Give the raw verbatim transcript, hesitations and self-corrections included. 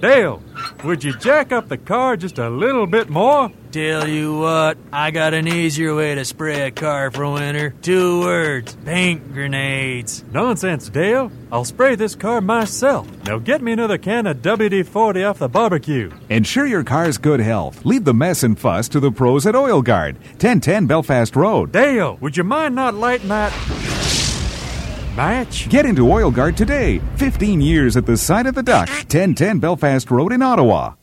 Dale, would you jack up the car just a little bit more? Tell you what, I got an easier way to spray a car for winter. Two words, paint grenades. Nonsense, Dale. I'll spray this car myself. Now get me another can of W D forty off the barbecue. Ensure your car's good health. Leave the mess and fuss to the pros at Oil Guard, ten ten Belfast Road. Dale, would you mind not lighting that match? Get into Oil Guard today. fifteen years at the side of the duck, ten ten Belfast Road in Ottawa.